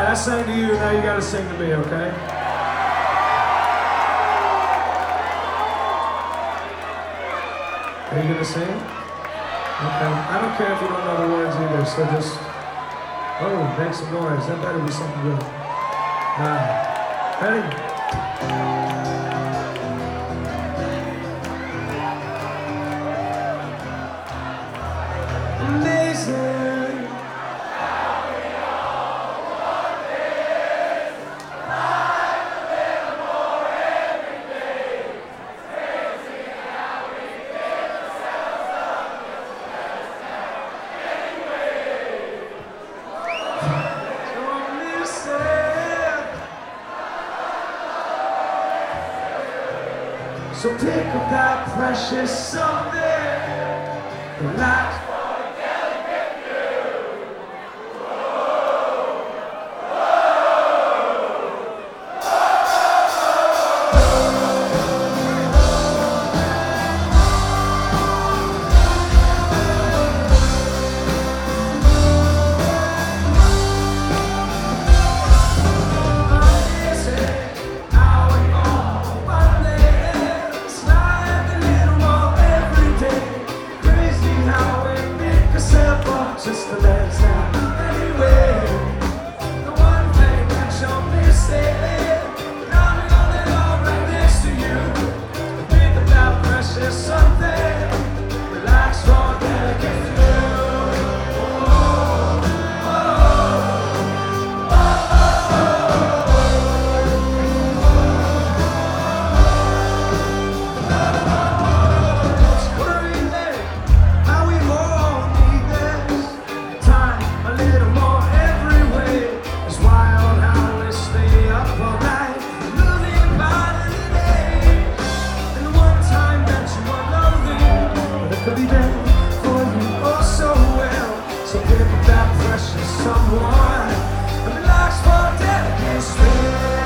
I sang to you, now you gotta sing to me, okay? Are you gonna sing? Okay. I don't care if you don't know the words either, so just, oh, make some noise. That better be something good. Ready? So pick up that precious something, the light. Just to let us down anyway. The one thing that you're missing, now we got it all right next to you. Think about precious something, relax, forget again. Someone and relax for dedication.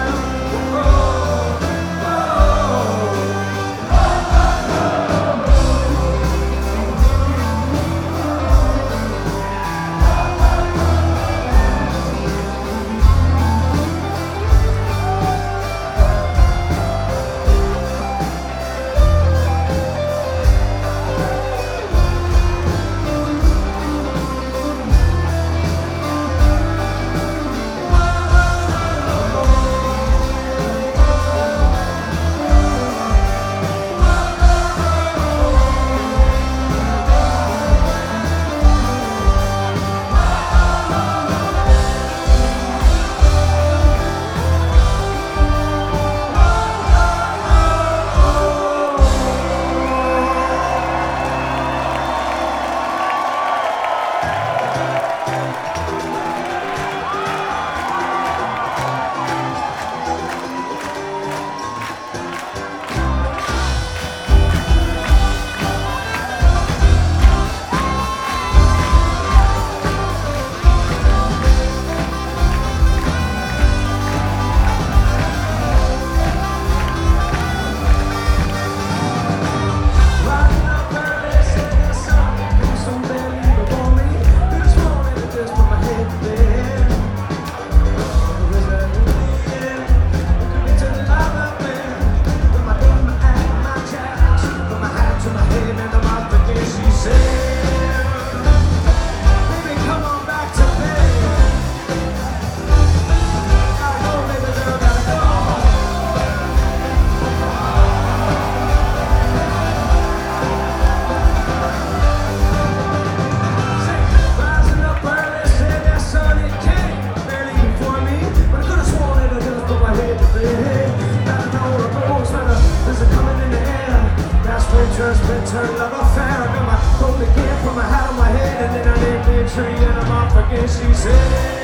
Turn love affair. I got my coat again, put my hat on my head, and then I named me a tree and I'm off again. She said,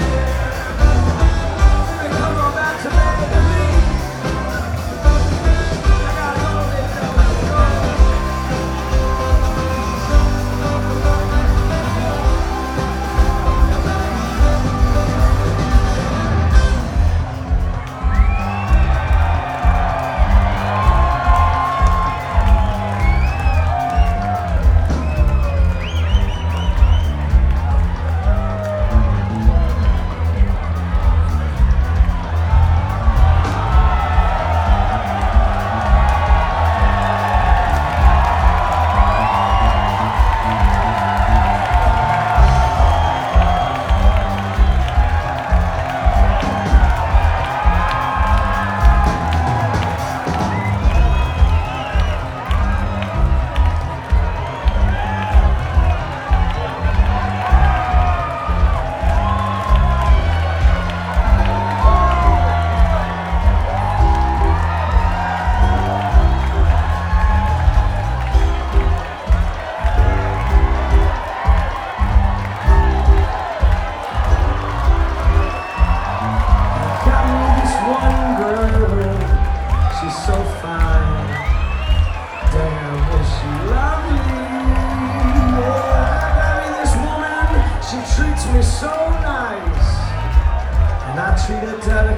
hey, come on back to bed with me. I gotta go,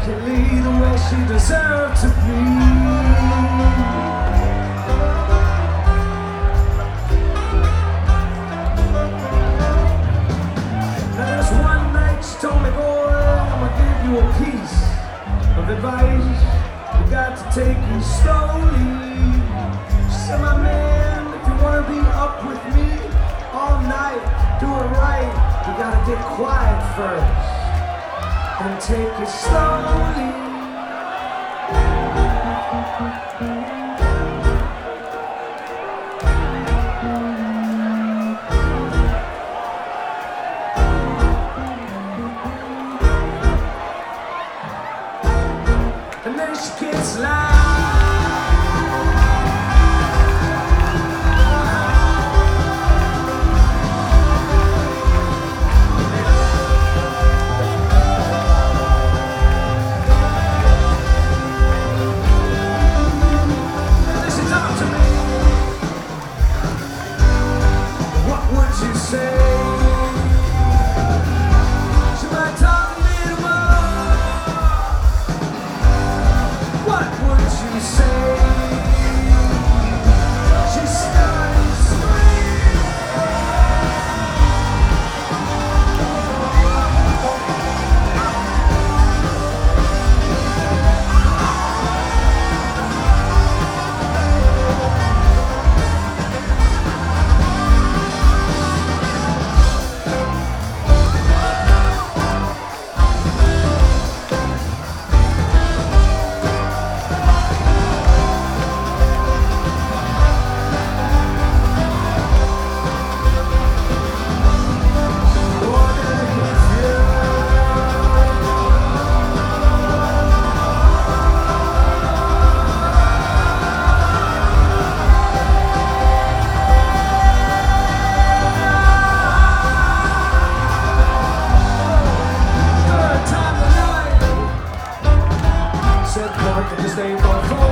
immaculately the way she deserved to be. She told me, boy, I'm gonna give you a piece of advice. You got to take it slowly. She said, my man, if you wanna be up with me all night, do it right. You gotta get quiet first and take it slowly. And then she gets loud. And then she talked to me. What would you say? She might talk a little more. What would you say? She started screaming. Said, Lord, can you stay for